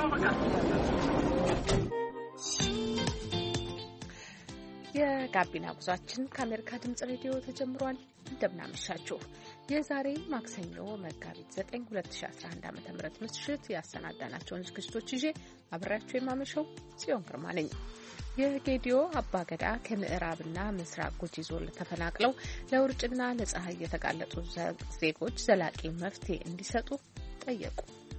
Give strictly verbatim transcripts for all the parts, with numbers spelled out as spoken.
የጋቢና ጉዟችን ከአሜሪካ ድምጽ ሬዲዮ ተጀምሯል። እንደምናመሻችሁ የዛሬ ማክሰኞ መጋቢት ዘጠኝ ሁለት ሺህ አስራ አንድ ዓ.ም ምሽት ያሰናዳናቸውን ዝግጅቶች ይዤ አብሬያችሁ የማመሸው ጽዮን ግርማ ነኝ። የጌዲዮ አባገዳ ከምዕራብና ምስራቅ ጉጂ ዞን ተፈናቅለው ለውርጭና ለፀሐይ የተጋለጡ ዜጎች ዘላቂ መፍትሄ እንዲሰጡ ጠየቁ።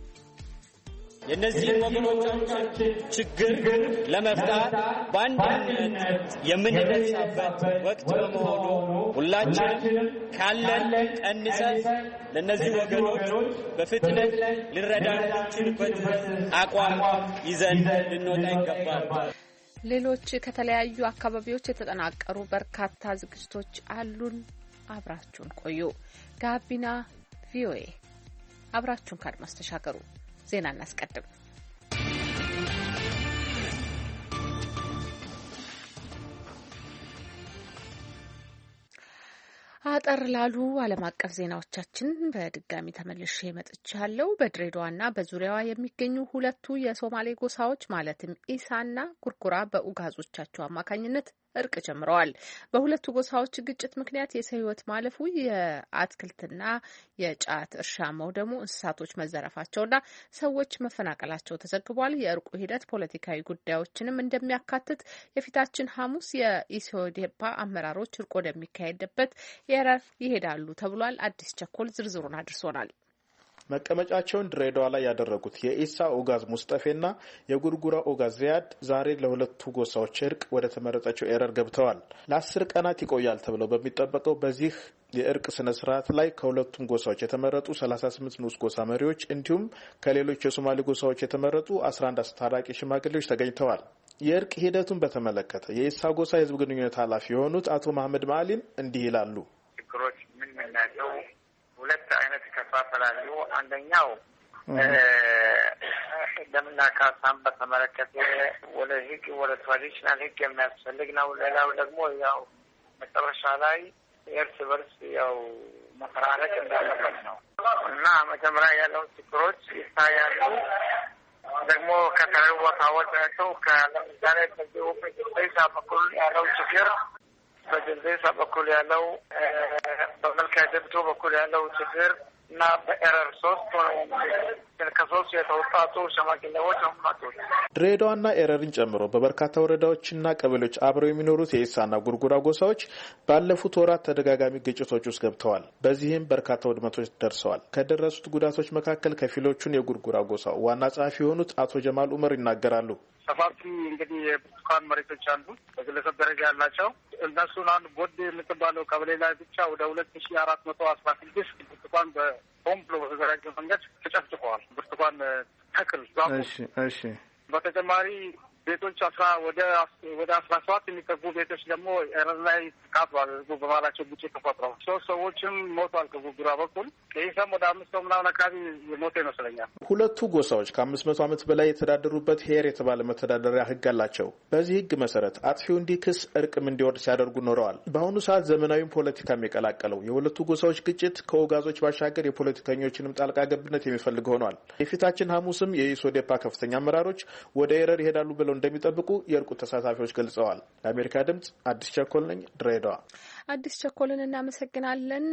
የነዚህ ወገኖቻችን ችግር ለመፍታት በአንድነት የምንነሳበት ወቅት በመሆኑ ሁላችንም ካለን ቀንሰን ለነዚህ ወገኖች በፍጥነት ልንረዳችንበት አቋም ይዘን ልንወጣ ይገባል። ሌሎች ከተለያዩ አካባቢዎች የተጠናቀሩ በርካታ ዝግጅቶች አሉን። አብራችሁን ቆዩ። ጋቢና ቪኦኤ አብራችሁን ካድማስ ተሻገሩ። ዜና እናስቀድም። አጠር ላሉ ዓለም አቀፍ ዜናዎቻችን በድጋሚ ተመልሼ መጥቻለሁ። በድሬዳዋና በዙሪያዋ የሚገኙ ሁለቱ የሶማሌ ጎሳዎች ማለትም ኢሳና ጉርጉራ በኡጋዞቻቸው አማካኝነት እርቅ ጀምረዋል። በሁለቱ ጎሳዎች ግጭት ምክንያት የሰው ሕይወት ማለፉ፣ የአትክልትና የጫት እርሻ መውደሙ፣ እንስሳቶች መዘረፋቸውና ሰዎች መፈናቀላቸው ተዘግቧል። የእርቁ ሂደት ፖለቲካዊ ጉዳዮችንም እንደሚያካትት የፊታችን ሐሙስ የኢሶዴፓ አመራሮች እርቅ ወደሚካሄድበት ኤረር ይሄዳሉ ተብሏል። አዲስ ቸኮል ዝርዝሩን አድርሶናል። መቀመጫቸውን ድሬዳዋ ላይ ያደረጉት የኢሳ ኦጋዝ ሙስጠፌና የጉርጉራ ኦጋዝ ዚያድ ዛሬ ለሁለቱ ጎሳዎች እርቅ ወደ ተመረጠችው ኤረር ገብተዋል። ለአስር ቀናት ይቆያል ተብለው በሚጠበቀው በዚህ የእርቅ ስነ ስርዓት ላይ ከሁለቱም ጎሳዎች የተመረጡ ሰላሳ ስምንት ንዑስ ጎሳ መሪዎች እንዲሁም ከሌሎች የሶማሌ ጎሳዎች የተመረጡ አስራ አንድ አስታራቂ ሽማግሌዎች ተገኝተዋል። የእርቅ ሂደቱን በተመለከተ የኢሳ ጎሳ የህዝብ ግንኙነት ኃላፊ የሆኑት አቶ መሐመድ ማዕሊም እንዲህ ይላሉ። ችግሮች ምን ምን ናቸው? ሁለት አይነት ይከፋፈላሉ። አንደኛው ደምና ካሳን በተመለከተ ወደ ህግ ወደ ትራዲሽናል ህግ የሚያስፈልግ ነው። ሌላው ደግሞ ያው መጨረሻ ላይ እርስ በርስ ያው መፈራረቅ እንዳለበት ነው እና መጀመሪያ ያለው ችግሮች ይታያሉ። ደግሞ ከተለያዩ ቦታዎች ናቸው። ለምሳሌ በዚሁ በጅንዴሳ በኩል ያለው ችግር በጅንዴሳ በኩል ያለው በመልካ ደብቶ በኩል ያለው ችግር እና በኤረር ሶስት ከሶስት የተወጣጡ ሸማግሌዎች አማቶች ድሬዳዋና ኤረርን ጨምሮ በበርካታ ወረዳዎችና ቀበሌዎች አብረው የሚኖሩት የኢሳና ጉርጉራ ጎሳዎች ባለፉት ወራት ተደጋጋሚ ግጭቶች ውስጥ ገብተዋል። በዚህም በርካታ ውድመቶች ደርሰዋል። ከደረሱት ጉዳቶች መካከል ከፊሎቹን የጉርጉራ ጎሳ ዋና ጸሐፊ የሆኑት አቶ ጀማል ኡመር ይናገራሉ። ሰፋፊ እንግዲህ የብርቱካን መሬቶች አሉ፣ በግለሰብ ደረጃ ያላቸው እነሱን አንድ ቦድ የምትባለው ቀበሌ ላይ ብቻ ወደ ሁለት ሺ አራት መቶ አስራ ስድስት ብርቱካን በሆም ብሎ በተዘጋጀ መንገድ ተጨፍጭፈዋል። ብርቱካን ተክል እሺ እሺ በተጨማሪ ቤቶች አስራ ወደ ወደ አስራ ሰባት የሚጠጉ ቤቶች ደግሞ ኤረር ላይ ቃጥሏል። ህዝቡ በባህላቸው ግጭት ተፈጥሮ ሶስት ሰዎችም ሞቷል። ከጉርጉራ በኩል ከኢሳም ወደ አምስት ሰው ምናምን አካባቢ ሞተ ይመስለኛል። ሁለቱ ጎሳዎች ከአምስት መቶ ዓመት በላይ የተዳደሩበት ሄር የተባለ መተዳደሪያ ህግ አላቸው። በዚህ ህግ መሰረት አጥፊው እንዲክስ እርቅም እንዲወርድ ሲያደርጉ ኖረዋል። በአሁኑ ሰዓት ዘመናዊም ፖለቲካ የሚቀላቀለው የሁለቱ ጎሳዎች ግጭት ከኦጋዞች ባሻገር የፖለቲከኞችንም ጣልቃ ገብነት የሚፈልግ ሆኗል። የፊታችን ሐሙስም የኢሶዴፓ ከፍተኛ አመራሮች ወደ ኤረር ይሄዳሉ ብለው እንደሚጠብቁ የእርቁ ተሳታፊዎች ገልጸዋል። ለአሜሪካ ድምጽ አዲስ ቸኮል ነኝ፣ ድሬዳዋ። አዲስ ቸኮልን እናመሰግናለን።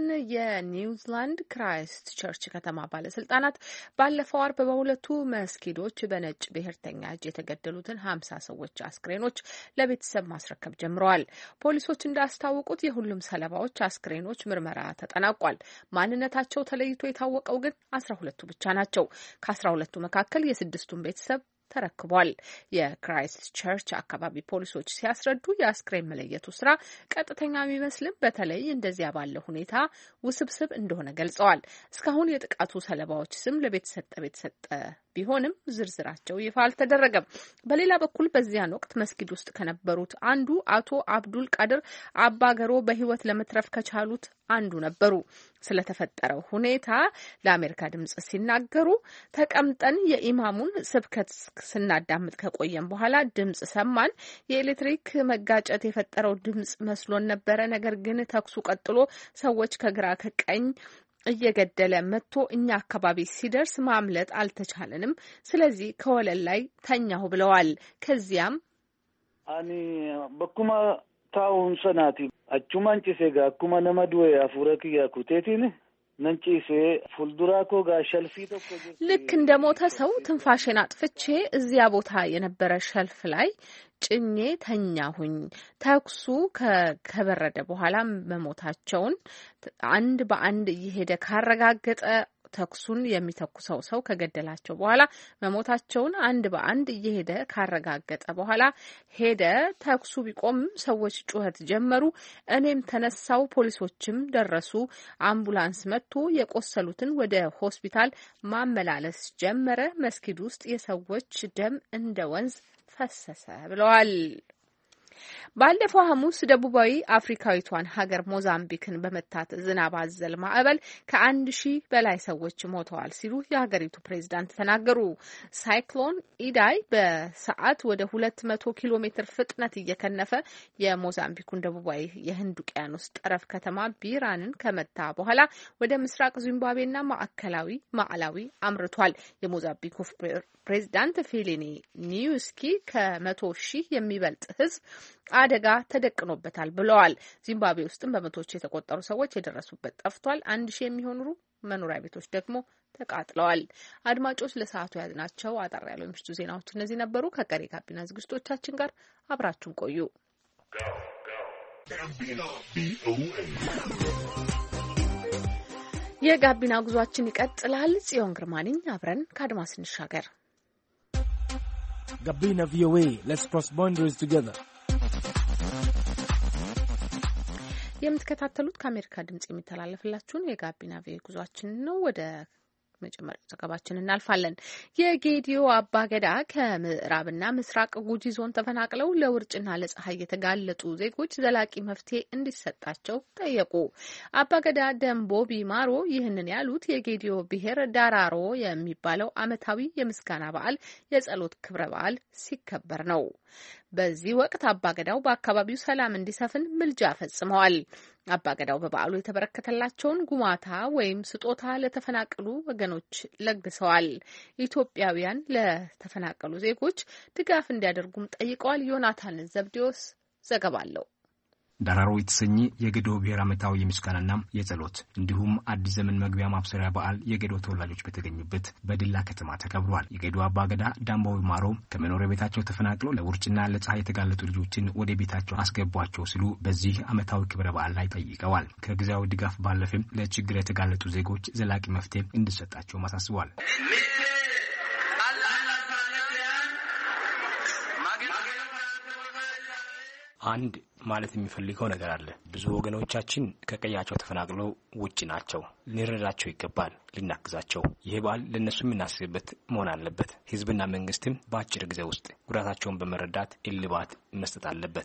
የኒውዚላንድ ክራይስት ቸርች ከተማ ባለስልጣናት ባለፈው አርብ በሁለቱ መስጊዶች በነጭ ብሔርተኛ እጅ የተገደሉትን ሀምሳ ሰዎች አስክሬኖች ለቤተሰብ ማስረከብ ጀምረዋል። ፖሊሶች እንዳስታወቁት የሁሉም ሰለባዎች አስክሬኖች ምርመራ ተጠናቋል። ማንነታቸው ተለይቶ የታወቀው ግን አስራ ሁለቱ ብቻ ናቸው። ከአስራ ሁለቱ መካከል የስድስቱን ቤተሰብ ተረክቧል። የክራይስት ቸርች አካባቢ ፖሊሶች ሲያስረዱ የአስክሬን መለየቱ ስራ ቀጥተኛ ቢመስልም በተለይ እንደዚያ ባለ ሁኔታ ውስብስብ እንደሆነ ገልጸዋል። እስካሁን የጥቃቱ ሰለባዎች ስም ለቤተሰጠ ቤተሰጠ ቢሆንም ዝርዝራቸው ይፋ አልተደረገም። በሌላ በኩል በዚያን ወቅት መስጊድ ውስጥ ከነበሩት አንዱ አቶ አብዱል ቃድር አባገሮ በህይወት ለመትረፍ ከቻሉት አንዱ ነበሩ። ስለተፈጠረው ሁኔታ ለአሜሪካ ድምጽ ሲናገሩ ተቀምጠን የኢማሙን ስብከት ስናዳምጥ ከቆየን በኋላ ድምጽ ሰማን። የኤሌክትሪክ መጋጨት የፈጠረው ድምጽ መስሎን ነበረ። ነገር ግን ተኩሱ ቀጥሎ ሰዎች ከግራ ከቀኝ እየገደለ መጥቶ እኛ አካባቢ ሲደርስ ማምለጥ አልተቻለንም። ስለዚህ ከወለል ላይ ተኛሁ ብለዋል። ከዚያም አኒ በኩማ ታውን ሰናቲ አቹማን ጭሴጋ አኩማ ነመድወ አፉረክያ ኩቴቲን ነንጪሴ ፉልዱራኮ ጋሸልፊ ተቆ ልክ እንደሞተ ሰው ትንፋሽን አጥፍቼ እዚያ ቦታ የነበረ ሸልፍ ላይ ጭኜ ተኛሁኝ። ተኩሱ ከበረደ በኋላ መሞታቸውን አንድ በአንድ እየሄደ ካረጋገጠ ተኩሱን የሚተኩሰው ሰው ከገደላቸው በኋላ መሞታቸውን አንድ በአንድ እየሄደ ካረጋገጠ በኋላ ሄደ። ተኩሱ ቢቆም ሰዎች ጩኸት ጀመሩ። እኔም ተነሳው፣ ፖሊሶችም ደረሱ። አምቡላንስ መጥቶ የቆሰሉትን ወደ ሆስፒታል ማመላለስ ጀመረ። መስጊድ ውስጥ የሰዎች ደም እንደ ወንዝ ፈሰሰ ብለዋል። ባለፈው ሐሙስ ደቡባዊ አፍሪካዊቷን ሀገር ሞዛምቢክን በመታት ዝናብ አዘል ማዕበል ከአንድ ሺህ በላይ ሰዎች ሞተዋል ሲሉ የሀገሪቱ ፕሬዝዳንት ተናገሩ። ሳይክሎን ኢዳይ በሰዓት ወደ ሁለት መቶ ኪሎ ሜትር ፍጥነት እየከነፈ የሞዛምቢኩን ደቡባዊ የህንድ ውቅያኖስ ጠረፍ ከተማ ቢራንን ከመታ በኋላ ወደ ምስራቅ ዚምባብዌና ማዕከላዊ ማዕላዊ አምርቷል። የሞዛምቢኩ ፕሬዝዳንት ፊሊኒ ኒዩስኪ ከመቶ ሺህ የሚበልጥ ህዝብ አደጋ ተደቅኖበታል ብለዋል። ዚምባብዌ ውስጥም በመቶዎች የተቆጠሩ ሰዎች የደረሱበት ጠፍቷል። አንድ ሺህ የሚሆኑ መኖሪያ ቤቶች ደግሞ ተቃጥለዋል። አድማጮች ለሰዓቱ ያዝናቸው አጠር ያለው ምሽቱ ዜናዎች እነዚህ ነበሩ። ከቀሪ ጋቢና ዝግጅቶቻችን ጋር አብራችሁን ቆዩ። የጋቢና ጉዟችን ይቀጥላል። ጽዮን ግርማ ነኝ። አብረን ከአድማስ እንሻገር። Gabina V O A, let's cross boundaries together. የምትከታተሉት ከአሜሪካ ድምጽ የሚተላለፍላችሁን የጋቢና ቪ ጉዟችን ነው። ወደ መጨመሪያው ዘገባችን እናልፋለን። የጌዲዮ አባገዳ ከምዕራብና ምስራቅ ጉጂ ዞን ተፈናቅለው ለውርጭና ለፀሐይ የተጋለጡ ዜጎች ዘላቂ መፍትሄ እንዲሰጣቸው ጠየቁ። አባገዳ ደንቦ ቢማሮ ይህንን ያሉት የጌዲዮ ብሔር ዳራሮ የሚባለው ዓመታዊ የምስጋና በዓል የጸሎት ክብረ በዓል ሲከበር ነው። በዚህ ወቅት አባገዳው በአካባቢው ሰላም እንዲሰፍን ምልጃ ፈጽመዋል። አባገዳው በበዓሉ የተበረከተላቸውን ጉማታ ወይም ስጦታ ለተፈናቀሉ ወገኖች ለግሰዋል። ኢትዮጵያውያን ለተፈናቀሉ ዜጎች ድጋፍ እንዲያደርጉም ጠይቀዋል። ዮናታን ዘብዴዎስ ዘገባ አለው። ዳራሮ የተሰኘ የገዶ ብሔር ዓመታዊ የምስጋናና የጸሎት እንዲሁም አዲስ ዘመን መግቢያ ማብሰሪያ በዓል የገዶ ተወላጆች በተገኙበት በድላ ከተማ ተከብሯል። የገዶ አባገዳ ዳምቦ ቢማሮ ከመኖሪያ ቤታቸው ተፈናቅለው ለውርጭና ለፀሐይ የተጋለጡ ልጆችን ወደ ቤታቸው አስገቧቸው ሲሉ በዚህ ዓመታዊ ክብረ በዓል ላይ ጠይቀዋል። ከጊዜያዊ ድጋፍ ባለፈም ለችግር የተጋለጡ ዜጎች ዘላቂ መፍትሄ እንዲሰጣቸው አሳስበዋል። አንድ ማለት የሚፈልገው ነገር አለ። ብዙ ወገኖቻችን ከቀያቸው ተፈናቅለው ውጪ ናቸው። ልንረዳቸው ይገባል፣ ልናግዛቸው። ይሄ በዓል ለነሱ የምናስብበት መሆን አለበት። ህዝብና መንግስትም በአጭር ጊዜ ውስጥ ጉዳታቸውን በመረዳት እልባት መስጠት አለበት።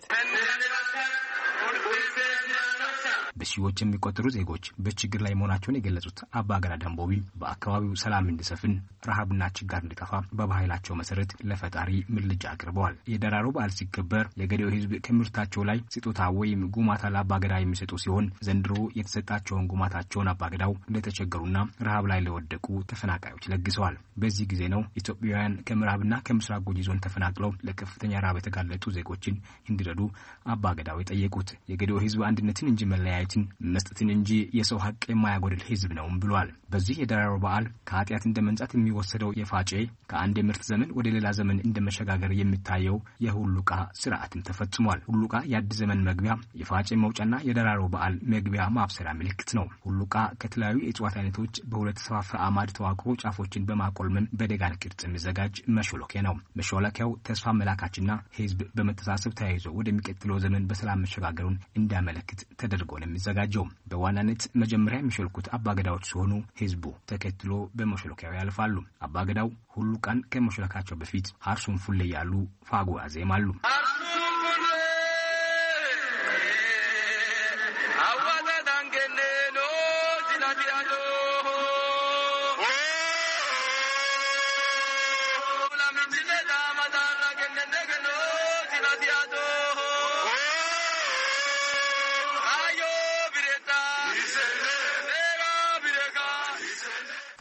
በሺዎች የሚቆጠሩ ዜጎች በችግር ላይ መሆናቸውን የገለጹት አባገዳ ደንቦቢ በአካባቢው ሰላም እንዲሰፍን ረሃብና ችጋር እንዲጠፋ በባህላቸው መሰረት ለፈጣሪ ምልጃ አቅርበዋል። የደራሮ በዓል ሲከበር የገዴው ህዝብ ከምርታቸው ላይ ስጦታ ወይም ጉማታ ለአባገዳ የሚሰጡ ሲሆን ዘንድሮ የተሰጣቸውን ጉማታቸውን አባገዳው ለተቸገሩና ረሃብ ላይ ለወደቁ ተፈናቃዮች ለግሰዋል። በዚህ ጊዜ ነው ኢትዮጵያውያን ከምዕራብና ከምስራቅ ጉጂ ዞን ተፈናቅለው ለከፍተኛ ረሃብ የተጋለጡ ዜጎችን እንዲረዱ አባገዳው የጠየቁት። የገዴው ህዝብ አንድነትን እንጂ መለያ መስጠትን እንጂ የሰው ሀቅ የማያጎድል ህዝብ ነው ብለዋል። በዚህ የደራሮ በዓል ከኃጢአት እንደመንጻት የሚወሰደው የፋጬ ከአንድ የምርት ዘመን ወደ ሌላ ዘመን እንደመሸጋገር የሚታየው የሁሉቃ ስርዓትም ተፈጽሟል። ሁሉቃ የአዲስ ዘመን መግቢያ፣ የፋጬ መውጫና የደራሮ በዓል መግቢያ ማብሰሪያ ምልክት ነው። ሁሉቃ ከተለያዩ የእጽዋት አይነቶች በሁለት ሰፋፊ አማድ ተዋቅሮ ጫፎችን በማቆልመም በደጋን ቅርጽ የሚዘጋጅ መሾለኪያ ነው። መሾለኪያው ተስፋ መላካችና ህዝብ በመተሳሰብ ተያይዞ ወደሚቀጥለው ዘመን በሰላም መሸጋገሩን እንዲያመለክት ተደርጎ ነው የሚዘጋጀው። በዋናነት መጀመሪያ የሚሾልኩት አባገዳዎች ሲሆኑ ህዝቡ ተከትሎ በመሾለኪያው ያልፋሉ። አባገዳው ሁሉ ቀን ከመሾለካቸው በፊት አርሱን ፉል ያሉ ፋጎ ያዜማሉ።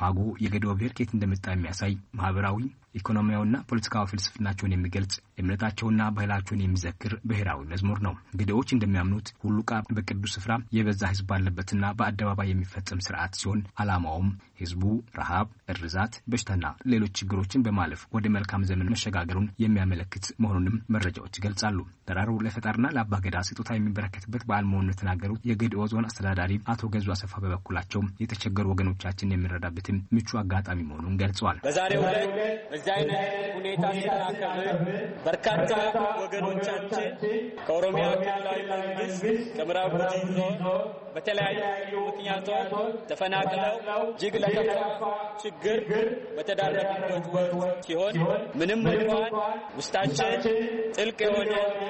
ፋጎ የገዶ ብሔር ከየት እንደመጣ የሚያሳይ ማህበራዊ ኢኮኖሚያዊና ፖለቲካዊ ፍልስፍናቸውን የሚገልጽ እምነታቸውና ባህላቸውን የሚዘክር ብሔራዊ መዝሙር ነው። ገዶዎች እንደሚያምኑት ሁሉ ቃ በቅዱስ ስፍራ የበዛ ህዝብ ባለበትና በአደባባይ የሚፈጸም ስርዓት ሲሆን አላማውም ህዝቡ ረሃብ፣ እርዛት፣ በሽታና ሌሎች ችግሮችን በማለፍ ወደ መልካም ዘመን መሸጋገሩን የሚያመለክት መሆኑንም መረጃዎች ይገልጻሉ። ተራሩ ለፈጣሪና ለአባገዳ ስጦታ የሚበረከትበት በዓል መሆኑን የተናገሩት የገዶ ዞን አስተዳዳሪ አቶ ገዙ አሰፋ በበኩላቸው የተቸገሩ ወገኖቻችን የሚረዳበትን ምቹ አጋጣሚ መሆኑን ገልጸዋል። በዛሬው ዕለት በዚህ አይነት ሁኔታ ስናከብር በርካታ ወገኖቻችን ከኦሮሚያ ክልላዊ መንግስት ከምዕራብ ጉጂ ዞን በተለያዩ ምክንያቶች ተፈናቅለው እጅግ ለከፋ ችግር በተዳረጉበት ወቅት ሲሆን ምንም እንኳን ውስጣችን ጥልቅ የሆነ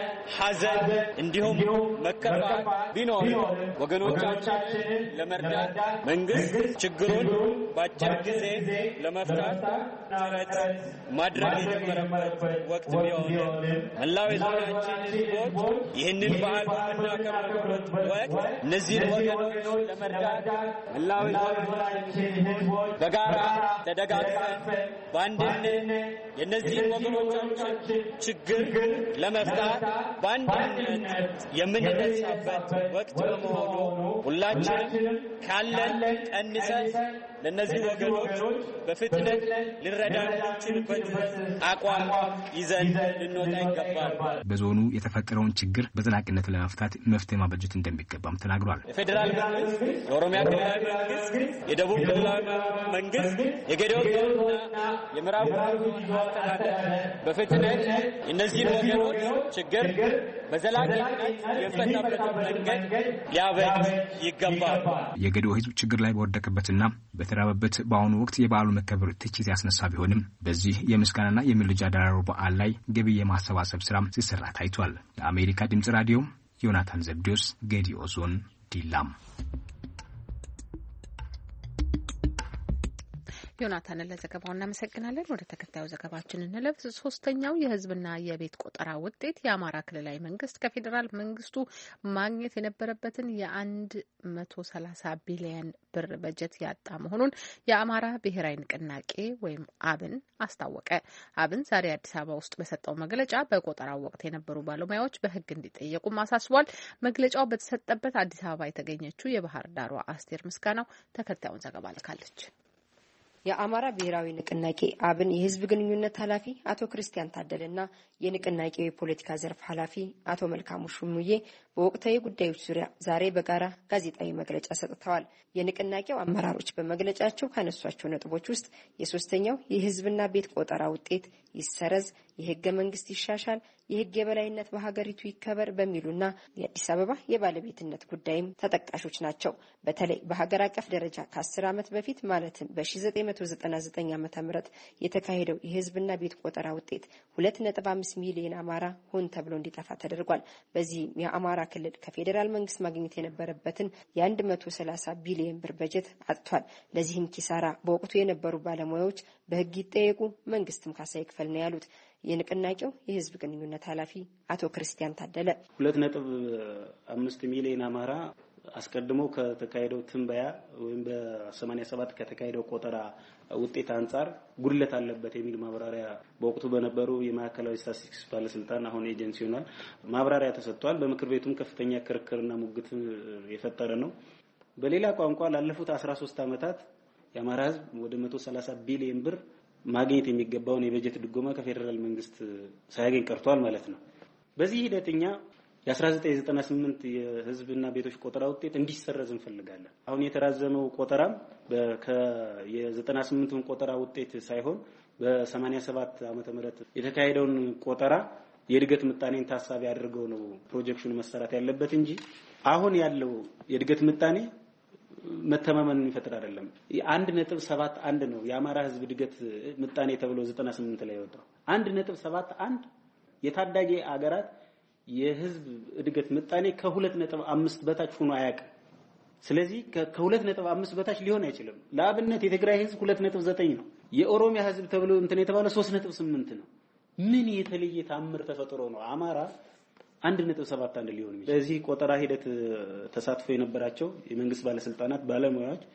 ሐዘን እንዲሁም መከፋት ቢኖር ወገኖቻችንን ለመርዳት መንግስት ችግሩን በአጭር ጊዜ ለመፍታት ጥረት ማድረግ የጀመረበት ወቅት ቢሆንም መላው የዞናችን ህዝቦች ይህንን በዓል በምናከብርበት ወቅት እነዚህን ወገኖች ለመርዳት መላው የዞናችን ህዝቦች በጋራ ተደጋግፈን በአንድነት የእነዚህን ወገኖቻችን ችግር ለመፍታት በአንድነት የምንነሳበት ወቅት በመሆኑ ሁላችንም ካለን ቀንሰን ለነዚህ ወገኖች በፍጥነት ልንረዳ የምንችልበት አቋም ይዘን ልንወጣ ይገባል። በዞኑ የተፈጠረውን ችግር በዘላቂነት ለመፍታት መፍትሄ ማበጀት እንደሚገባም ተናግሯል። የፌዴራል መንግስት፣ የኦሮሚያ ክልላዊ መንግስት፣ የደቡብ ክልላዊ መንግስት፣ የገዶ ዞንና የምዕራብ ጉጂ ዞን አስተዳደር በፍጥነት እነዚህን ወገኖች ችግር በዘላቂነት የፈታበትን መንገድ ሊያበጅ ይገባል። የገዶ ህዝብ ችግር ላይ በወደቀበትና በተራበበት በአሁኑ ወቅት የበዓሉ መከበር ትችት ያስነሳ ቢሆንም በዚህ የምስጋናና የምልጃ ዳራሮ በዓል ላይ ገቢ የማሰባሰብ ስራ ሲሰራ ታይቷል። ለአሜሪካ ድምጽ ራዲዮ ዮናታን ዘብዲዮስ ገዲኦ ዞን ዲላም። ዮናታንን ለዘገባው እናመሰግናለን። ወደ ተከታዩ ዘገባችን እንለፍ። ሶስተኛው የህዝብና የቤት ቆጠራ ውጤት የአማራ ክልላዊ መንግስት ከፌዴራል መንግስቱ ማግኘት የነበረበትን የአንድ መቶ ሰላሳ ቢሊዮን ብር በጀት ያጣ መሆኑን የአማራ ብሔራዊ ንቅናቄ ወይም አብን አስታወቀ። አብን ዛሬ አዲስ አበባ ውስጥ በሰጠው መግለጫ በቆጠራው ወቅት የነበሩ ባለሙያዎች በህግ እንዲጠየቁም አሳስቧል። መግለጫው በተሰጠበት አዲስ አበባ የተገኘችው የባህር ዳሯ አስቴር ምስጋናው ተከታዩን ዘገባ ልካለች። የአማራ ብሔራዊ ንቅናቄ አብን የህዝብ ግንኙነት ኃላፊ አቶ ክርስቲያን ታደለና የንቅናቄው የፖለቲካ ዘርፍ ኃላፊ አቶ መልካሙ ሹሙዬ በወቅታዊ ጉዳዮች ዙሪያ ዛሬ በጋራ ጋዜጣዊ መግለጫ ሰጥተዋል። የንቅናቄው አመራሮች በመግለጫቸው ካነሷቸው ነጥቦች ውስጥ የሶስተኛው የህዝብና ቤት ቆጠራ ውጤት ይሰረዝ፣ የህገ መንግስት ይሻሻል፣ የህግ የበላይነት በሀገሪቱ ይከበር በሚሉና የአዲስ አበባ የባለቤትነት ጉዳይም ተጠቃሾች ናቸው። በተለይ በሀገር አቀፍ ደረጃ ከአስር ዓመት በፊት ማለትም በሺህ ዘጠኝ መቶ ዘጠና ዘጠኝ ዓመተ ምህረት የተካሄደው የህዝብና ቤት ቆጠራ ውጤት ሁለት ነጥብ አምስት ሚሊዮን አማራ ሆን ተብሎ እንዲጠፋ ተደርጓል። በዚህም የአማራ ክልል ከፌዴራል መንግስት ማግኘት የነበረበትን የአንድ መቶ ሰላሳ ቢሊዮን ብር በጀት አጥቷል። ለዚህም ኪሳራ በወቅቱ የነበሩ ባለሙያዎች በህግ ይጠየቁ፣ መንግስትም ካሳ ይክፈል ነው ያሉት የንቅናቄው የህዝብ ግንኙነት ኃላፊ አቶ ክርስቲያን ታደለ። ሁለት ነጥብ አምስት ሚሊዮን አማራ አስቀድሞ ከተካሄደው ትንበያ ወይም በሰማንያ ሰባት ከተካሄደው ቆጠራ ውጤት አንጻር ጉድለት አለበት የሚል ማብራሪያ በወቅቱ በነበሩ የማዕከላዊ ስታቲስቲክስ ባለስልጣን አሁን ኤጀንሲ ሆኗል ማብራሪያ ተሰጥቷል። በምክር ቤቱም ከፍተኛ ክርክርና ሙግት የፈጠረ ነው። በሌላ ቋንቋ ላለፉት አስራ ሶስት ዓመታት የአማራ ህዝብ ወደ መቶ ሰላሳ ቢሊዮን ብር ማግኘት የሚገባውን የበጀት ድጎማ ከፌደራል መንግስት ሳያገኝ ቀርቷል ማለት ነው። በዚህ ሂደትኛ የ1998 የህዝብና ቤቶች ቆጠራ ውጤት እንዲሰረዝ እንፈልጋለን። አሁን የተራዘመው ቆጠራም በየ98ቱን ቆጠራ ውጤት ሳይሆን በ87 ዓመተ ምህረት የተካሄደውን ቆጠራ የእድገት ምጣኔን ታሳቢ አድርገው ነው ፕሮጀክሽኑ መሰራት ያለበት እንጂ አሁን ያለው የእድገት ምጣኔ መተማመን የሚፈጥር አይደለም። አንድ ነጥብ ሰባት አንድ ነው የአማራ ህዝብ እድገት ምጣኔ ተብሎ ዘጠና ስምንት ላይ ወጣው አንድ ነጥብ ሰባት አንድ የታዳጊ አገራት የህዝብ እድገት ምጣኔ ከሁለት ነጥብ አምስት በታች ሆኖ አያውቅም። ስለዚህ ከሁለት ነጥብ አምስት በታች ሊሆን አይችልም። ለአብነት የትግራይ ህዝብ ሁለት ነጥብ ዘጠኝ ነው። የኦሮሚያ ህዝብ ተብሎ እንትን የተባለ ሶስት ነጥብ ስምንት ነው። ምን የተለየ ታምር ተፈጥሮ ነው አማራ አንድ ነጥብ ሰባት አንድ ሊሆን ይችላል? በዚህ ቆጠራ ሂደት ተሳትፎ የነበራቸው የመንግስት ባለስልጣናት ባለሙያዎች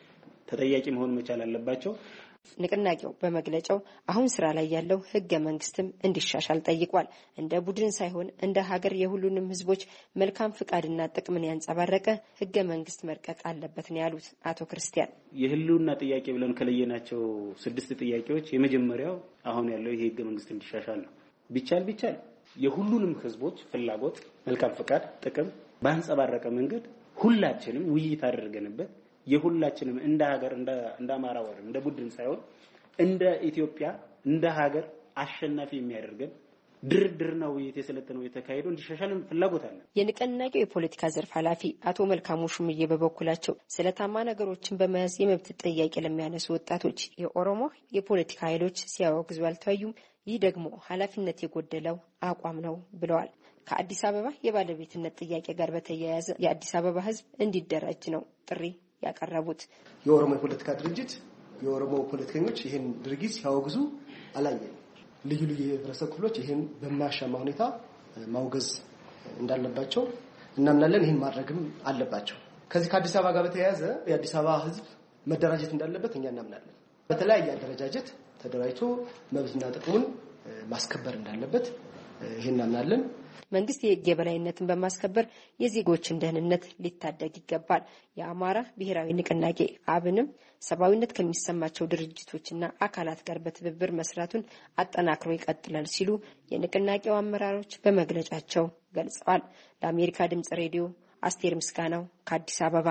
ተጠያቂ መሆን መቻል አለባቸው። ንቅናቄው በመግለጫው አሁን ስራ ላይ ያለው ህገ መንግስትም እንዲሻሻል ጠይቋል። እንደ ቡድን ሳይሆን እንደ ሀገር የሁሉንም ህዝቦች መልካም ፍቃድና ጥቅምን ያንጸባረቀ ህገ መንግስት መርቀቅ አለበት ነው ያሉት አቶ ክርስቲያን። የህልውና ጥያቄ ብለን ከለየናቸው ስድስት ጥያቄዎች የመጀመሪያው አሁን ያለው ይሄ ህገ መንግስት እንዲሻሻል ነው። ቢቻል ቢቻል የሁሉንም ህዝቦች ፍላጎት፣ መልካም ፍቃድ፣ ጥቅም ባንጸባረቀ መንገድ ሁላችንም ውይይት አድርገንበት የሁላችንም እንደ ሀገር እንደ እንደ አማራ ወር እንደ ቡድን ሳይሆን እንደ ኢትዮጵያ እንደ ሀገር አሸናፊ የሚያደርገን ድርድርና ውይይት የሰለጠነው የተካሄደው እንዲሻሻል ፍላጎት አለ። የንቅናቄው የፖለቲካ ዘርፍ ኃላፊ አቶ መልካሙ ሹምዬ በበኩላቸው ስለታማ ነገሮችን በመያዝ የመብት ጥያቄ ለሚያነሱ ወጣቶች የኦሮሞ የፖለቲካ ኃይሎች ሲያወግዙ አልታዩም። ይህ ደግሞ ኃላፊነት የጎደለው አቋም ነው ብለዋል። ከአዲስ አበባ የባለቤትነት ጥያቄ ጋር በተያያዘ የአዲስ አበባ ህዝብ እንዲደራጅ ነው ጥሪ ያቀረቡት። የኦሮሞ የፖለቲካ ድርጅት የኦሮሞ ፖለቲከኞች ይሄን ድርጊት ሲያወግዙ አላየንም። ልዩ ልዩ የህብረተሰብ ክፍሎች ይሄን በማያሻማ ሁኔታ ማውገዝ እንዳለባቸው እናምናለን። ይሄን ማድረግም አለባቸው። ከዚህ ከአዲስ አበባ ጋር በተያያዘ የአዲስ አበባ ህዝብ መደራጀት እንዳለበት እኛ እናምናለን። በተለያየ አደረጃጀት ተደራጅቶ መብትና ጥቅሙን ማስከበር እንዳለበት ይሄን እናምናለን። መንግስት የህግ የበላይነትን በማስከበር የዜጎችን ደህንነት ሊታደግ ይገባል። የአማራ ብሔራዊ ንቅናቄ አብንም ሰብአዊነት ከሚሰማቸው ድርጅቶችና አካላት ጋር በትብብር መስራቱን አጠናክሮ ይቀጥላል ሲሉ የንቅናቄው አመራሮች በመግለጫቸው ገልጸዋል። ለአሜሪካ ድምጽ ሬዲዮ አስቴር ምስጋናው ከአዲስ አበባ።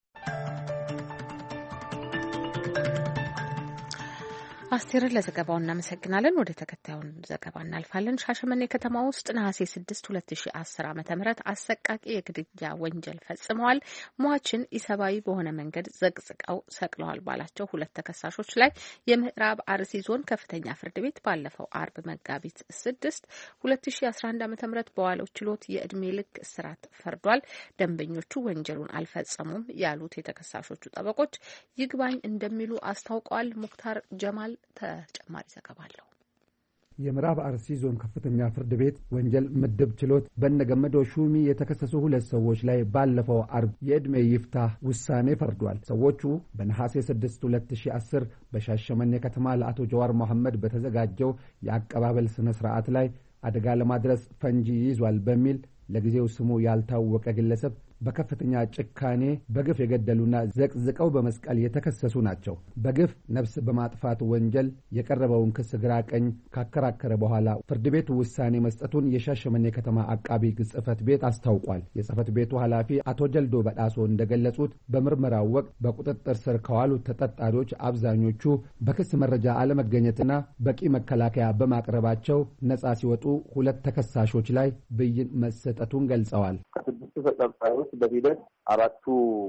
አስቴርን ለዘገባው እናመሰግናለን። ወደ ተከታዩን ዘገባ እናልፋለን። ሻሸመኔ ከተማ ውስጥ ነሐሴ ስድስት ሁለት ሺ አስር ዓመተ ምህረት አሰቃቂ የግድያ ወንጀል ፈጽመዋል፣ ሟችን ኢሰብአዊ በሆነ መንገድ ዘቅዝቀው ሰቅለዋል ባላቸው ሁለት ተከሳሾች ላይ የምዕራብ አርሲ ዞን ከፍተኛ ፍርድ ቤት ባለፈው አርብ መጋቢት ስድስት ሁለት ሺ አስራ አንድ ዓመተ ምህረት በዋለው ችሎት የእድሜ ልክ እስራት ፈርዷል። ደንበኞቹ ወንጀሉን አልፈጸሙም ያሉት የተከሳሾቹ ጠበቆች ይግባኝ እንደሚሉ አስታውቀዋል። ሙክታር ጀማል ተጨማሪ ዘገባ አለው። የምዕራብ አርሲ ዞን ከፍተኛ ፍርድ ቤት ወንጀል ምድብ ችሎት በነገመዶ ሹሚ የተከሰሱ ሁለት ሰዎች ላይ ባለፈው አርብ የዕድሜ ይፍታህ ውሳኔ ፈርዷል። ሰዎቹ በነሐሴ ስድስት ሁለት ሺ አስር በሻሸመኔ ከተማ ለአቶ ጀዋር መሐመድ በተዘጋጀው የአቀባበል ስነ ስርዓት ላይ አደጋ ለማድረስ ፈንጂ ይዟል በሚል ለጊዜው ስሙ ያልታወቀ ግለሰብ በከፍተኛ ጭካኔ በግፍ የገደሉና ዘቅዝቀው በመስቀል የተከሰሱ ናቸው። በግፍ ነፍስ በማጥፋት ወንጀል የቀረበውን ክስ ግራ ቀኝ ካከራከረ በኋላ ፍርድ ቤቱ ውሳኔ መስጠቱን የሻሸመኔ ከተማ አቃቢ ሕግ ጽሕፈት ቤት አስታውቋል። የጽሕፈት ቤቱ ኃላፊ አቶ ጀልዶ በዳሶ እንደገለጹት በምርመራው ወቅት በቁጥጥር ስር ከዋሉት ተጠርጣሪዎች አብዛኞቹ በክስ መረጃ አለመገኘትና በቂ መከላከያ በማቅረባቸው ነጻ ሲወጡ፣ ሁለት ተከሳሾች ላይ ብይን መሰጠቱን ገልጸዋል። ተጠርጣሪዎች በሂደት አራቱ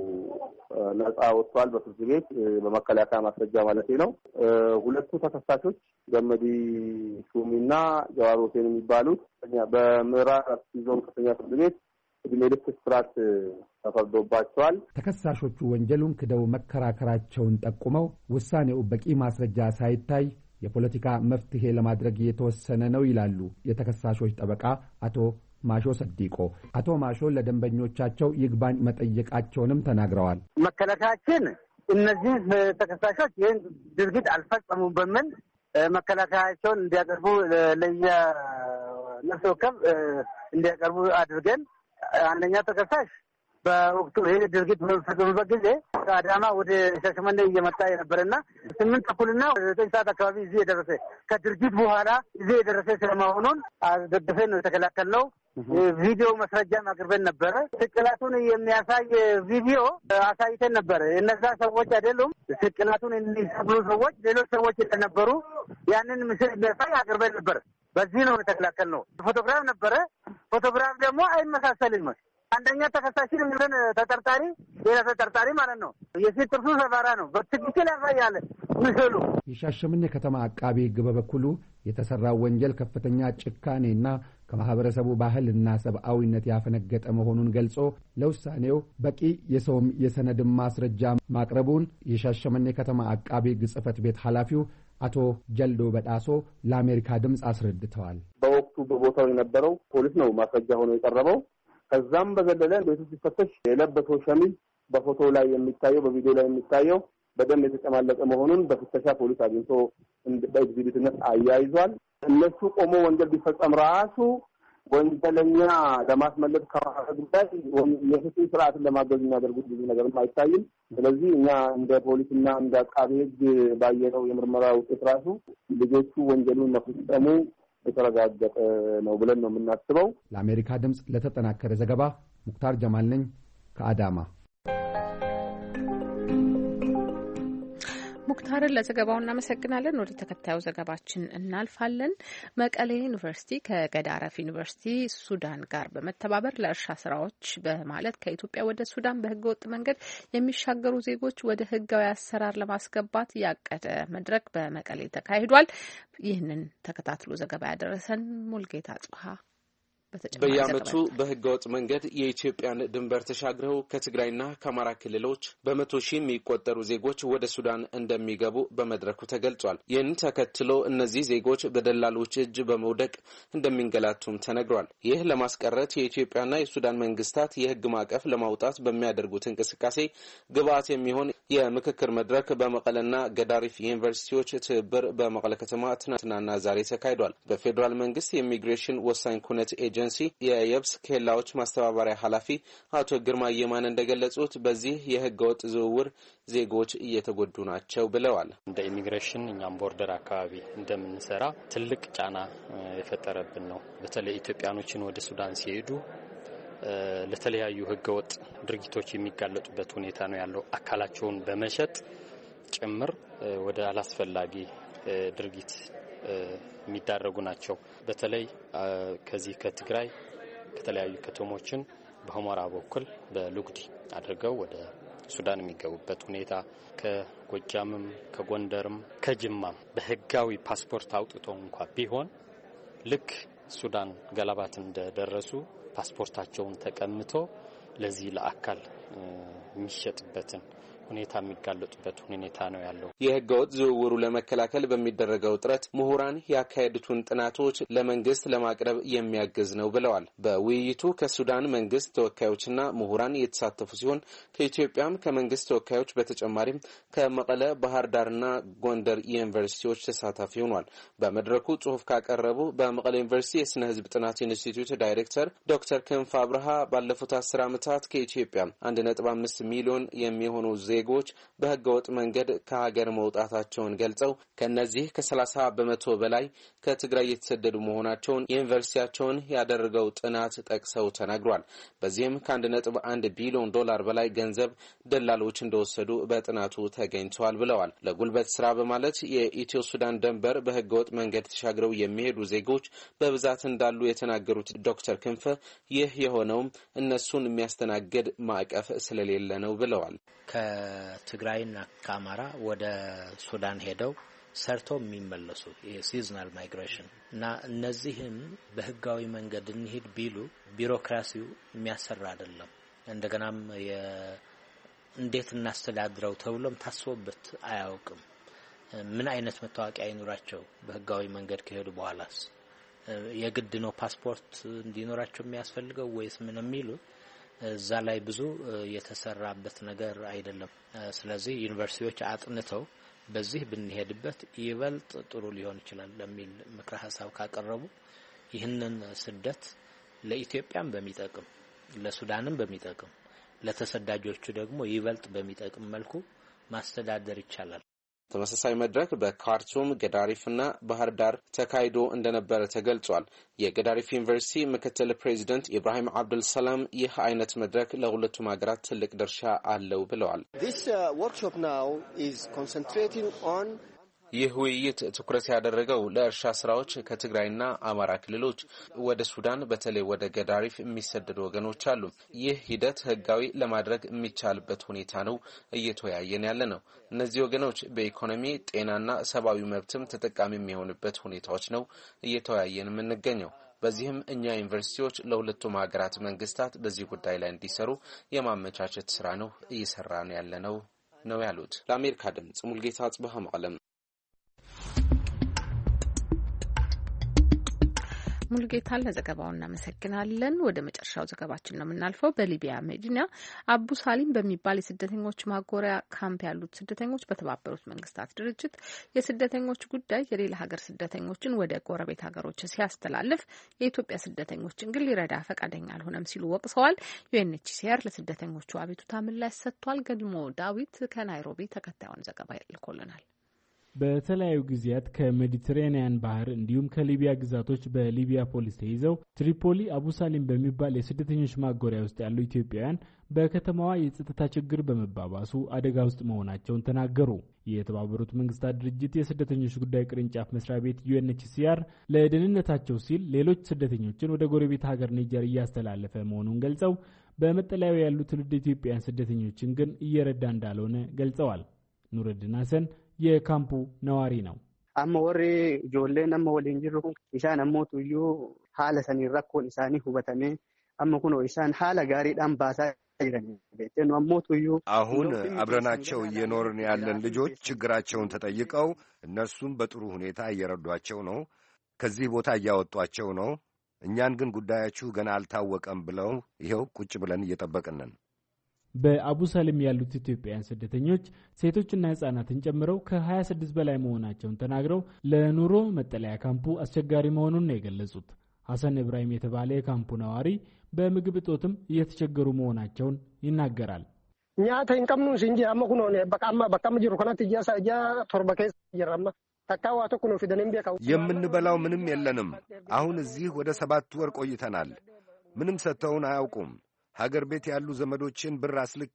ነጻ ወጥቷል በፍርድ ቤት በመከላከያ ማስረጃ ማለት ነው። ሁለቱ ተከሳሾች ገመዲ ሹሚና ጀዋር ሁሴን የሚባሉት በምዕራብ አርሲ ዞን ከፍተኛ ፍርድ ቤት እድሜ ልክ እስራት ተፈርዶባቸዋል። ተከሳሾቹ ወንጀሉን ክደው መከራከራቸውን ጠቁመው ውሳኔው በቂ ማስረጃ ሳይታይ የፖለቲካ መፍትሄ ለማድረግ የተወሰነ ነው ይላሉ የተከሳሾች ጠበቃ አቶ ማሾ ሰዲቆ። አቶ ማሾ ለደንበኞቻቸው ይግባኝ መጠየቃቸውንም ተናግረዋል። መከላከያችን እነዚህ ተከሳሾች ይህን ድርጊት አልፈጸሙም በሚል መከላከያቸውን እንዲያቀርቡ ለየነፍስ ወከፍ እንዲያቀርቡ አድርገን አንደኛ ተከሳሽ በወቅቱ ይሄ ድርጊት በሚፈጸምበት ጊዜ ከአዳማ ወደ ሻሸመኔ እየመጣ የነበረና ስምንት ተኩልና ዘጠኝ ሰዓት አካባቢ እዚህ የደረሰ ከድርጊት በኋላ እዚህ የደረሰ ስለመሆኑን አስደግፈን ነው የተከላከልነው። ቪዲዮ ማስረጃም አቅርበን ነበረ። ስቅላቱን የሚያሳይ ቪዲዮ አሳይተን ነበረ። እነዛ ሰዎች አይደሉም ስቅላቱን የሚሰብሉ ሰዎች ሌሎች ሰዎች እንደነበሩ ያንን ምስል የሚያሳይ አቅርበን ነበር። በዚህ ነው የተከላከልነው። ፎቶግራፍ ነበረ። ፎቶግራፍ ደግሞ አይመሳሰልም። አንደኛ ተከሳሽን ምን ተጠርጣሪ ሌላ ተጠርጣሪ ማለት ነው። የሴት ጥርሱ ሰባራ ነው። በትክክል ያሳያል ምስሉ። የሻሸመኔ ከተማ አቃቢ ሕግ በበኩሉ የተሰራው ወንጀል ከፍተኛ ጭካኔና ከማህበረሰቡ ባህልና ሰብአዊነት ያፈነገጠ መሆኑን ገልጾ ለውሳኔው በቂ የሰውም የሰነድም ማስረጃ ማቅረቡን የሻሸመኔ ከተማ አቃቢ ሕግ ጽሕፈት ቤት ኃላፊው አቶ ጀልዶ በዳሶ ለአሜሪካ ድምፅ አስረድተዋል። በወቅቱ በቦታው የነበረው ፖሊስ ነው ማስረጃ ሆኖ የቀረበው። ከዛም በዘለለ ቤቱ ሲፈተሽ የለበሰው ሸሚዝ በፎቶ ላይ የሚታየው በቪዲዮ ላይ የሚታየው በደም የተጨማለቀ መሆኑን በፍተሻ ፖሊስ አግኝቶ በኤግዚቢትነት አያይዟል። እነሱ ቆሞ ወንጀል ቢፈጸም ራሱ ወንጀለኛ ለማስመለጥ ከማድረግ ጉዳይ የፍትህ ስርዓትን ለማገዝ የሚያደርጉት ብዙ ነገርም አይታይም። ስለዚህ እኛ እንደ ፖሊስና እንደ አቃቤ ሕግ ባየነው የምርመራ ውጤት ራሱ ልጆቹ ወንጀሉን መፈጸሙ የተረጋገጠ ነው ብለን ነው የምናስበው። ለአሜሪካ ድምጽ ለተጠናከረ ዘገባ ሙክታር ጀማል ነኝ ከአዳማ። ሙክታርን ለዘገባው እናመሰግናለን። ወደ ተከታዩ ዘገባችን እናልፋለን። መቀሌ ዩኒቨርሲቲ ከገዳረፍ ዩኒቨርሲቲ ሱዳን ጋር በመተባበር ለእርሻ ስራዎች በማለት ከኢትዮጵያ ወደ ሱዳን በህገወጥ መንገድ የሚሻገሩ ዜጎች ወደ ህጋዊ አሰራር ለማስገባት ያቀደ መድረክ በመቀሌ ተካሂዷል። ይህንን ተከታትሎ ዘገባ ያደረሰን ሙልጌታ ጽሃ በየዓመቱ በህገወጥ መንገድ የኢትዮጵያን ድንበር ተሻግረው ከትግራይና ከአማራ ክልሎች በመቶ ሺህ የሚቆጠሩ ዜጎች ወደ ሱዳን እንደሚገቡ በመድረኩ ተገልጿል። ይህን ተከትሎ እነዚህ ዜጎች በደላሎች እጅ በመውደቅ እንደሚንገላቱም ተነግሯል። ይህ ለማስቀረት የኢትዮጵያና የሱዳን መንግስታት የህግ ማዕቀፍ ለማውጣት በሚያደርጉት እንቅስቃሴ ግብዓት የሚሆን የምክክር መድረክ በመቀለና ገዳሪፍ ዩኒቨርሲቲዎች ትብብር በመቀለ ከተማ ትናንትናና ዛሬ ተካሂዷል። በፌዴራል መንግስት የኢሚግሬሽን ወሳኝ ኩነት ኤጀንሲ የየብስ ኬላዎች ማስተባበሪያ ኃላፊ አቶ ግርማ የማን እንደገለጹት በዚህ የህገ ወጥ ዝውውር ዜጎች እየተጎዱ ናቸው ብለዋል። እንደ ኢሚግሬሽን እኛም ቦርደር አካባቢ እንደምንሰራ ትልቅ ጫና የፈጠረብን ነው። በተለይ ኢትዮጵያኖችን ወደ ሱዳን ሲሄዱ ለተለያዩ ህገ ወጥ ድርጊቶች የሚጋለጡበት ሁኔታ ነው ያለው። አካላቸውን በመሸጥ ጭምር ወደ አላስፈላጊ ድርጊት የሚዳረጉ ናቸው። በተለይ ከዚህ ከትግራይ ከተለያዩ ከተሞችን በሁመራ በኩል በሉግዲ አድርገው ወደ ሱዳን የሚገቡበት ሁኔታ ከጎጃምም ከጎንደርም ከጅማም በህጋዊ ፓስፖርት አውጥተው እንኳን ቢሆን ልክ ሱዳን ገላባት እንደደረሱ ፓስፖርታቸውን ተቀምቶ ለዚህ ለአካል የሚሸጥበትን ሁኔታ የሚጋለጡበት ሁኔታ ነው ያለው። የህገወጥ ዝውውሩ ለመከላከል በሚደረገው ጥረት ምሁራን ያካሄዱትን ጥናቶች ለመንግስት ለማቅረብ የሚያግዝ ነው ብለዋል። በውይይቱ ከሱዳን መንግስት ተወካዮችና ምሁራን የተሳተፉ ሲሆን ከኢትዮጵያም ከመንግስት ተወካዮች በተጨማሪም ከመቀለ፣ ባህር ዳርና ጎንደር ዩኒቨርሲቲዎች ተሳታፊ ሆኗል። በመድረኩ ጽሁፍ ካቀረቡ በመቀለ ዩኒቨርሲቲ የስነ ህዝብ ጥናት ኢንስቲትዩት ዳይሬክተር ዶክተር ክንፍ አብርሃ ባለፉት አስር ዓመታት ከኢትዮጵያ አንድ ነጥብ አምስት ሚሊዮን የሚሆኑ ዜጎች በህገወጥ መንገድ ከሀገር መውጣታቸውን ገልጸው ከነዚህ ከሰላሳ በመቶ በላይ ከትግራይ የተሰደዱ መሆናቸውን የዩኒቨርሲቲያቸውን ያደረገው ጥናት ጠቅሰው ተናግሯል። በዚህም ከአንድ ነጥብ አንድ ቢሊዮን ዶላር በላይ ገንዘብ ደላሎች እንደወሰዱ በጥናቱ ተገኝተዋል ብለዋል። ለጉልበት ስራ በማለት የኢትዮ ሱዳን ድንበር በህገወጥ መንገድ ተሻግረው የሚሄዱ ዜጎች በብዛት እንዳሉ የተናገሩት ዶክተር ክንፈ ይህ የሆነውም እነሱን የሚያስተናግድ ማዕቀፍ ስለሌለ ነው ብለዋል። ከትግራይና ከአማራ ወደ ሱዳን ሄደው ሰርተው የሚመለሱ የሲዝናል ማይግሬሽን እና እነዚህም በህጋዊ መንገድ እንሂድ ቢሉ ቢሮክራሲው የሚያሰራ አይደለም። እንደገናም እንዴት እናስተዳድረው ተብሎም ታስቦበት አያውቅም። ምን አይነት መታወቂያ አይኖራቸው በህጋዊ መንገድ ከሄዱ በኋላስ የግድ ነው ፓስፖርት እንዲኖራቸው የሚያስፈልገው ወይስ ምን የሚሉ እዛ ላይ ብዙ የተሰራበት ነገር አይደለም። ስለዚህ ዩኒቨርሲቲዎች አጥንተው በዚህ ብንሄድበት ይበልጥ ጥሩ ሊሆን ይችላል ለሚል ምክረ ሀሳብ ካቀረቡ ይህንን ስደት ለኢትዮጵያም በሚጠቅም ለሱዳንም በሚጠቅም ለተሰዳጆቹ ደግሞ ይበልጥ በሚጠቅም መልኩ ማስተዳደር ይቻላል። ተመሳሳይ መድረክ በካርቱም ገዳሪፍና ባህር ዳር ተካሂዶ እንደነበረ ተገልጿል። የገዳሪፍ ዩኒቨርሲቲ ምክትል ፕሬዚደንት ኢብራሂም አብዱል ሰላም ይህ አይነት መድረክ ለሁለቱም ሀገራት ትልቅ ድርሻ አለው ብለዋል። ይህ ውይይት ትኩረት ያደረገው ለእርሻ ስራዎች ከትግራይና አማራ ክልሎች ወደ ሱዳን በተለይ ወደ ገዳሪፍ የሚሰደዱ ወገኖች አሉ። ይህ ሂደት ህጋዊ ለማድረግ የሚቻልበት ሁኔታ ነው እየተወያየን ያለ ነው። እነዚህ ወገኖች በኢኮኖሚ ጤናና ሰብአዊ መብትም ተጠቃሚ የሚሆንበት ሁኔታዎች ነው እየተወያየን የምንገኘው። በዚህም እኛ ዩኒቨርሲቲዎች ለሁለቱም ሀገራት መንግስታት በዚህ ጉዳይ ላይ እንዲሰሩ የማመቻቸት ስራ ነው እየሰራን ያለ ነው ነው ያሉት። ለአሜሪካ ድምጽ ሙልጌታ አጽብሃ መቀለም። ሙልጌታን ለዘገባው እናመሰግናለን። ወደ መጨረሻው ዘገባችን ነው የምናልፈው። በሊቢያ መዲና አቡ ሳሊም በሚባል የስደተኞች ማጎሪያ ካምፕ ያሉት ስደተኞች በተባበሩት መንግስታት ድርጅት የስደተኞች ጉዳይ የሌላ ሀገር ስደተኞችን ወደ ጎረቤት ሀገሮች ሲያስተላልፍ የኢትዮጵያ ስደተኞችን ግን ሊረዳ ፈቃደኛ አልሆነም ሲሉ ወቅሰዋል። ዩኤንኤችሲአር ለስደተኞቹ አቤቱታ ምላሽ ሰጥቷል። ገልሞ ዳዊት ከናይሮቢ ተከታዩን ዘገባ ልኮልናል። በተለያዩ ጊዜያት ከሜዲትሬኒያን ባህር እንዲሁም ከሊቢያ ግዛቶች በሊቢያ ፖሊስ ተይዘው ትሪፖሊ አቡ ሳሊም በሚባል የስደተኞች ማጎሪያ ውስጥ ያሉ ኢትዮጵያውያን በከተማዋ የጸጥታ ችግር በመባባሱ አደጋ ውስጥ መሆናቸውን ተናገሩ። የተባበሩት መንግስታት ድርጅት የስደተኞች ጉዳይ ቅርንጫፍ መስሪያ ቤት ዩኤንኤችሲአር ለደህንነታቸው ሲል ሌሎች ስደተኞችን ወደ ጎረቤት ሀገር ኒጀር እያስተላለፈ መሆኑን ገልጸው በመጠለያው ያሉ ትውልደ ኢትዮጵያውያን ስደተኞችን ግን እየረዳ እንዳልሆነ ገልጸዋል። ኑረዲን ሐሰን የካምፑ ነዋሪ ነው። አማ ወሬ ጆሌ ነማ ወሊን ጅሩ ኢሳን አሞቱ ዩ ሐለ ሰኒ ረኮን ኢሳኒ ሁበተኔ አማ ኩኖ ኢሳን ሐለ ጋሪዳን ባሳ ይረን በተኑ አሞቱ ዩ አሁን አብረናቸው እየኖርን ያለን ልጆች ችግራቸውን ተጠይቀው እነሱም በጥሩ ሁኔታ እየረዷቸው ነው። ከዚህ ቦታ እያወጧቸው ነው። እኛን ግን ጉዳያችሁ ገና አልታወቀም ብለው ይሄው ቁጭ ብለን እየጠበቅን ነን። በአቡ ሳሊም ያሉት ኢትዮጵያውያን ስደተኞች ሴቶችና ህጻናትን ጨምረው ከሀያ ስድስት በላይ መሆናቸውን ተናግረው ለኑሮ መጠለያ ካምፑ አስቸጋሪ መሆኑን ነው የገለጹት። ሐሰን ኢብራሂም የተባለ የካምፑ ነዋሪ በምግብ እጦትም እየተቸገሩ መሆናቸውን ይናገራል። ኛታ እንቀምኑ ሲንጂ አመኩኖ በቃማ በቃም ጅሩ ከናት ያሳ ያ ቶርበከስ ይራማ ተካዋ ተኩኖ ፊደንም ቢያው የምንበላው ምንም የለንም። አሁን እዚህ ወደ ሰባት ወር ቆይተናል። ምንም ሰጥተውን አያውቁም። ሀገር ቤት ያሉ ዘመዶችን ብር አስልኬ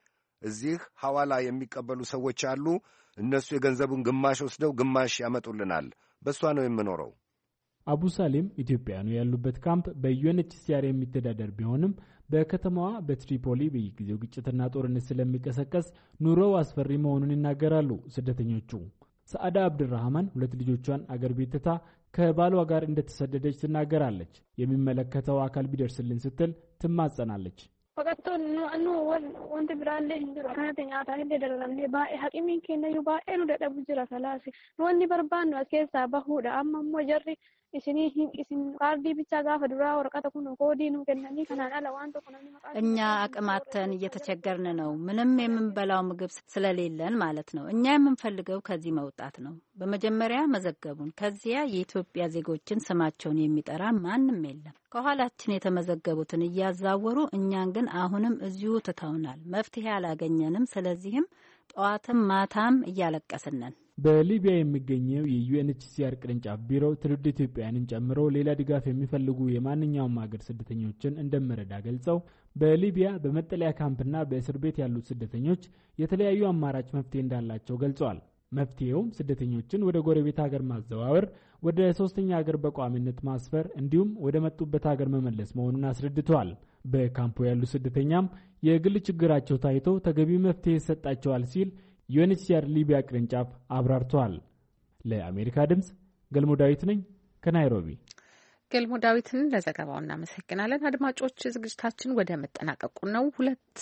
እዚህ ሐዋላ የሚቀበሉ ሰዎች አሉ። እነሱ የገንዘቡን ግማሽ ወስደው ግማሽ ያመጡልናል። በሷ ነው የምኖረው። አቡ ሳሊም ኢትዮጵያውያኑ ያሉበት ካምፕ በዩኤንኤችሲአር የሚተዳደር ቢሆንም በከተማዋ በትሪፖሊ በየጊዜው ግጭትና ጦርነት ስለሚቀሰቀስ ኑሮው አስፈሪ መሆኑን ይናገራሉ ስደተኞቹ። ሰዓዳ አብድራህማን ሁለት ልጆቿን አገር ቤት ትታ ከባሏ ጋር እንደተሰደደች ትናገራለች። የሚመለከተው አካል ቢደርስልን ስትል ትማጸናለች። ፈቀቶ ነው ወንድ ብራንዴ እንድሮ ካተኛ ታህደ ደረምኔ ባይ ሐቂሚን ከነዩ ባይ ነው ደደቡ ጅራ ሰላሲ ወንዲ በርባን ነው አስከሳ በሁዳ አማሞ ጀሪ እስኒ እስን ካርዲ ብቻ ጋር ፈድራ ወረቀተ ኩኑ ኮዲ ነው ከነኒ ከናና ለዋንቶ ኩነኒ እኛ አቅማተን እየተቸገርን ነው። ምንም የምንበላው ምግብ ስለሌለን ማለት ነው። እኛ የምንፈልገው ከዚህ መውጣት ነው። በመጀመሪያ መዘገቡን፣ ከዚያ የኢትዮጵያ ዜጎችን ስማቸውን የሚጠራ ማንም የለም። ከኋላችን የተመዘገቡትን እያዛወሩ እኛን ግን አሁንም እዚሁ ትተውናል። መፍትሄ አላገኘንም። ስለዚህም ጠዋትም ማታም እያለቀስን ነን። በሊቢያ የሚገኘው የዩኤንኤችሲአር ቅርንጫፍ ቢሮ ትውልደ ኢትዮጵያውያንን ጨምሮ ሌላ ድጋፍ የሚፈልጉ የማንኛውም ሀገር ስደተኞችን እንደሚረዳ ገልጸው በሊቢያ በመጠለያ ካምፕና በእስር ቤት ያሉት ስደተኞች የተለያዩ አማራጭ መፍትሄ እንዳላቸው ገልጸዋል። መፍትሄውም ስደተኞችን ወደ ጎረቤት ሀገር ማዘዋወር፣ ወደ ሶስተኛ ሀገር በቋሚነት ማስፈር እንዲሁም ወደ መጡበት ሀገር መመለስ መሆኑን አስረድተዋል። በካምፑ ያሉ ስደተኛም የግል ችግራቸው ታይቶ ተገቢ መፍትሄ ይሰጣቸዋል ሲል ዩኤንኤችሲአር ሊቢያ ቅርንጫፍ አብራርቷል። ለአሜሪካ ድምጽ ገልሞ ዳዊት ነኝ ከናይሮቢ። ገልሞ ዳዊትን ለዘገባው እናመሰግናለን። አድማጮች ዝግጅታችን ወደ መጠናቀቁ ነው። ሁለት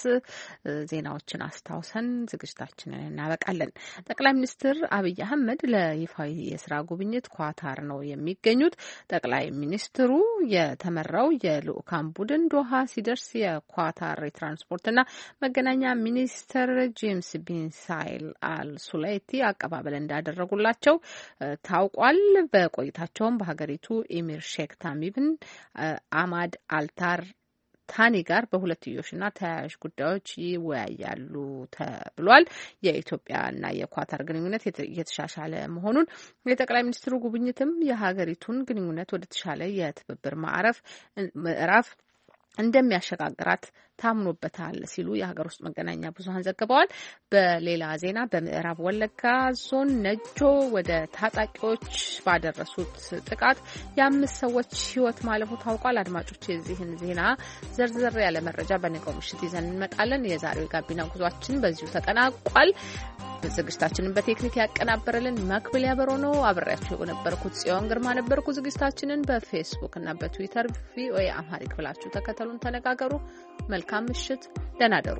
ዜናዎችን አስታውሰን ዝግጅታችንን እናበቃለን። ጠቅላይ ሚኒስትር አብይ አህመድ ለይፋዊ የስራ ጉብኝት ኳታር ነው የሚገኙት። ጠቅላይ ሚኒስትሩ የተመራው የልኡካን ቡድን ዶሃ ሲደርስ የኳታር የትራንስፖርትና መገናኛ ሚኒስትር ጄምስ ቢን ሳይል አል ሱላይቲ አቀባበል እንዳደረጉላቸው ታውቋል። በቆይታቸውም በሀገሪቱ ኢሚር ሼክ ታሚብን አማድ አልታር ታኒ ጋር በሁለትዮሽና ተያያዥ ጉዳዮች ይወያያሉ ተብሏል። የኢትዮጵያና የኳታር ግንኙነት የተሻሻለ መሆኑን የጠቅላይ ሚኒስትሩ ጉብኝትም የሀገሪቱን ግንኙነት ወደ ተሻለ የትብብር ማዕረፍ ምዕራፍ እንደሚያሸጋግራት ታምኖበታል ሲሉ የሀገር ውስጥ መገናኛ ብዙኃን ዘግበዋል። በሌላ ዜና በምዕራብ ወለጋ ዞን ነጆ ወደ ታጣቂዎች ባደረሱት ጥቃት የአምስት ሰዎች ሕይወት ማለፉ ታውቋል። አድማጮች የዚህን ዜና ዘርዘር ያለ መረጃ በነገው ምሽት ይዘን እንመጣለን። የዛሬው ጋቢና ጉዟችን በዚሁ ተጠናቋል። ዝግጅታችንን በቴክኒክ ያቀናበረልን መክብል ያበሮ ነው። አብሬያችሁ የነበርኩት ጽዮን ግርማ ነበርኩ። ዝግጅታችንን በፌስቡክ እና በትዊተር ቪኦኤ አምሃሪክ ብላችሁ ተከተሉን፣ ተነጋገሩ። መልካም ምሽት፣ ደህና ደሩ።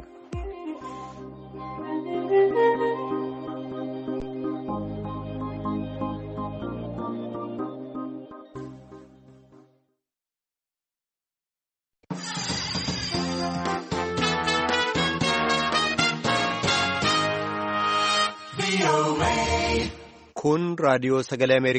Kun raadiyoo sagalee Ameerikaa